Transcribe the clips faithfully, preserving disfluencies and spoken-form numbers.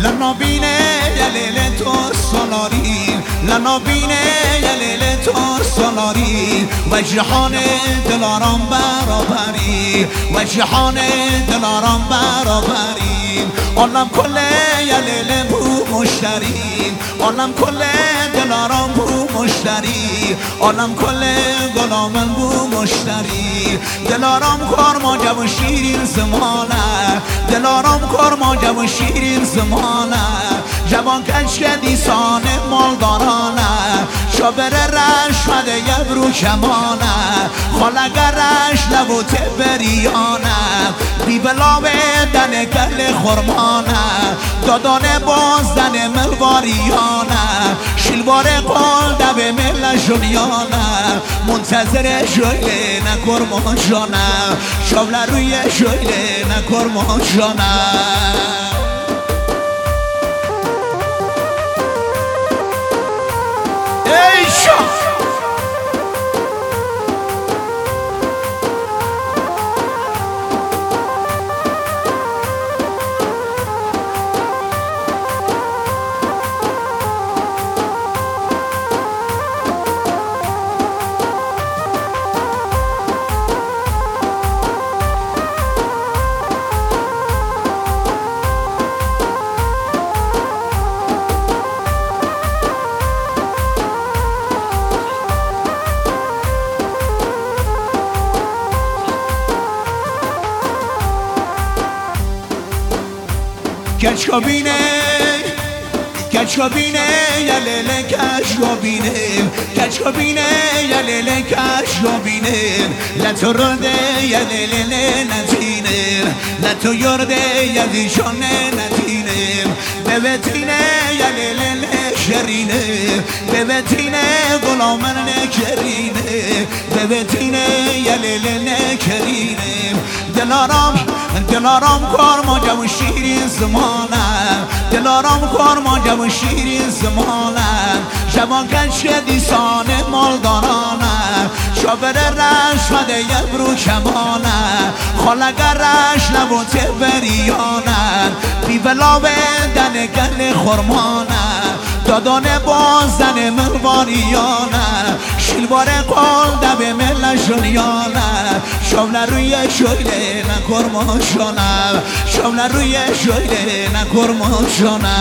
لنابینه یه لیل تو سالاری لنابینه یه لیل تو سالاری و جهان دلارام برابری و جهان دلارام برابری عالم کله یه لیل بو مشتری عالم کله دلارام بو مشتری عالم کله غلامم بو مشتری دلارام کار ما جو شیرین زمانه دلارام کار ما جو شیرین زمانه جوان کش دیسانه مالدارانه شابر رشمد یبرو کمانه خالگرش لبوت بریانه بی بلاوه دن گل خرمانه دادانه باز دن ملواریانه شلوار قال دب مل جلیانه منتظر جایله نکر ماجانه شابل روی جایله نکر ماجانه ای شا کچکابینه کچکابینه یا لیله کچکابینه کچکابینه یا لیله کچکابینه لتو رده یا لیله نتینه لتو یرده یا دیشانه نتینه ببتینه یا لیله شرینه ببتینه غلامن نکرینه ببتینه یا لیله نکرینه دلارام دلارام کار ما جو شیرین زمانه دلارام کار ما جو شیرین زمانه جوان کش دیسانه مالدارانه شابر رشمد یبرو کمانه خالگرش لبوت بریانه بی بلاوه دن گل خرمانه دادانه باز دن ملواریانه شلوار قال دب مل جلیانه شامل روی شایله نکر ماشانه شامل روی شایله نکر ماشانه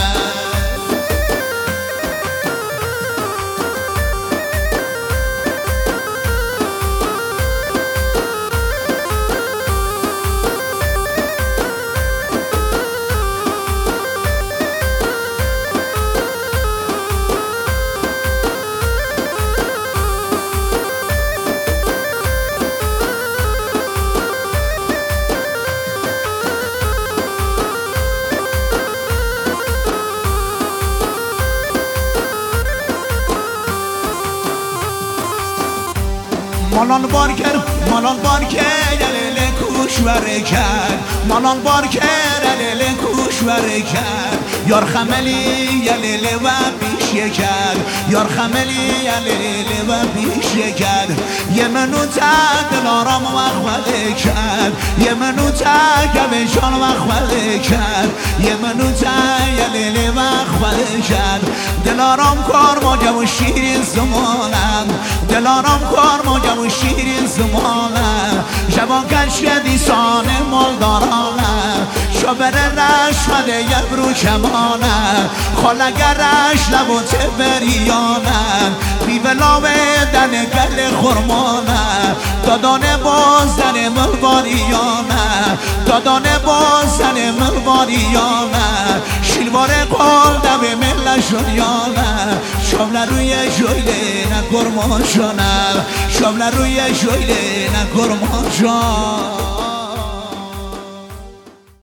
مالان بار کرد مالان بار کرد لیل کوش وره کرد مالان بار کرد لیل کوش وره کرد یار خملی یا لیل و بیشه کرد یار خملی یا لیل و بیشه کرد یه منو تک دلارام وخوله کرد یه منو تک گوشان وخوله کرد یه منو تک یا لیل وخوله کرد دلارام کار ما جو شیرین زمانم دلارام کار ما جو شیرین زمانه جوان کش دیسانه مالدارانه شابر رشمد یبرو کمانه خالگرش لبوت بریانه بی بلاوه دن گل خرمانه دادانه باز دن ملواریانه دادانه باز دن ملواریانه شلوار قال دب مل جلیانه شامل روی جایله نکر ماشانه شامل روی جایله نکر ماشانه